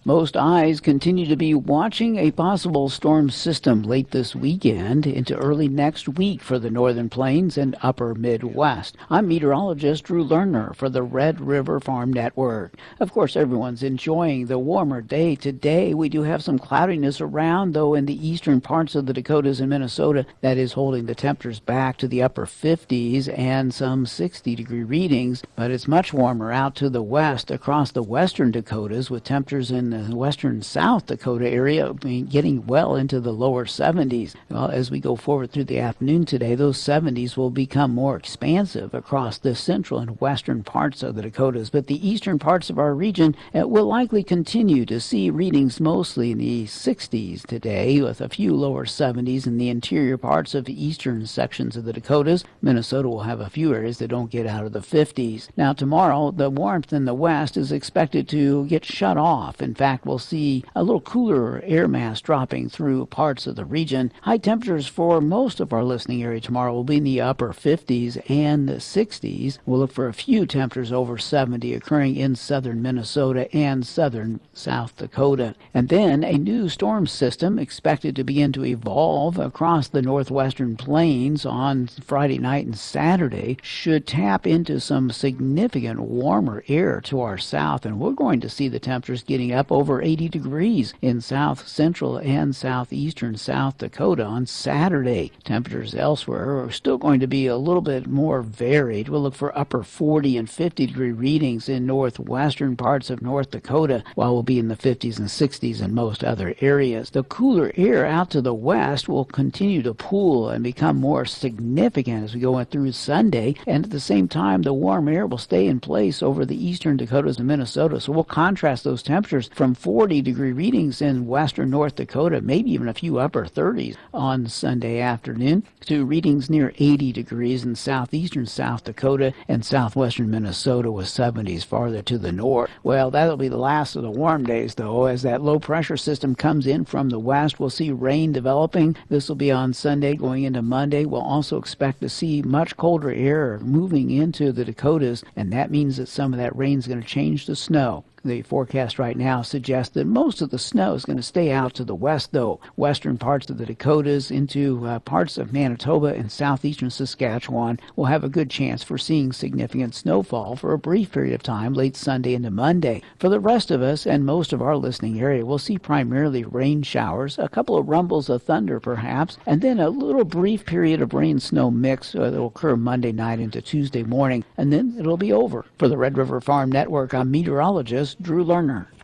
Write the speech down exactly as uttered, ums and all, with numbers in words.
Most eyes continue to be watching a possible storm system late this weekend into early next week for the northern plains and upper Midwest. I'm meteorologist Drew Lerner for the Red River Farm Network. Of course, everyone's enjoying the warmer day today. We do have some cloudiness around, though, in the eastern parts of the Dakotas and Minnesota. That is holding the temperatures back to the upper fifties and some sixty degree readings, but it's much warmer out to the west across the western Dakotas with temperatures in the western South Dakota area getting well into the lower seventies. Well, as we go forward through the afternoon today, those seventies will become more expansive across the central and western parts of the Dakotas, but the eastern parts of our region uh, will likely continue to see readings mostly in the sixties today, with a few lower seventies in the interior parts of the eastern sections of the Dakotas. Minnesota will have a few areas that don't get out of the fifties. Now, tomorrow, the warmth in the west is expected to get shut off. In fact, we'll see a little cooler air mass dropping through parts of the region. High temperatures for most of our listening area tomorrow will be in the upper fifties and sixties. We'll look for a few temperatures over seventy occurring in southern Minnesota and southern South Dakota. And then a new storm system expected to begin to evolve across the northwestern plains on Friday night and Saturday should tap into some significant warmer air to our south, and we're going to see the temperatures getting up over eighty degrees in south central and southeastern South Dakota on Saturday. Temperatures elsewhere are still going to be a little bit more varied. We'll look for upper forty and fifty degree readings in northwestern parts of North Dakota, while we'll be in the fifties and sixties in most other areas. The cooler air out to the west will continue to pool and become more significant as we go through Sunday, and at the same time the warm air will stay in place over the eastern Dakotas and Minnesota, so we'll contrast those temperatures from forty degree readings in western North Dakota, maybe even a few upper thirties on Sunday afternoon, to readings near eighty degrees in southeastern South Dakota and southwestern Minnesota with seventies farther to the north. Well, that'll be the last of the warm days, though. As that low pressure system comes in from the west, we'll see rain developing. This will be on Sunday going into Monday. We'll also expect to see much colder air moving into the Dakotas, and that means that some of that rain is going to change to snow. The forecast right now suggests that most of the snow is going to stay out to the west, though. Western parts of the Dakotas into uh, parts of Manitoba and southeastern Saskatchewan will have a good chance for seeing significant snowfall for a brief period of time late Sunday into Monday. For the rest of us and most of our listening area, we'll see primarily rain showers, a couple of rumbles of thunder perhaps, and then a little brief period of rain-snow mix uh, that will occur Monday night into Tuesday morning, and then it'll be over. For the Red River Farm Network, I'm meteorologist Drew Lerner.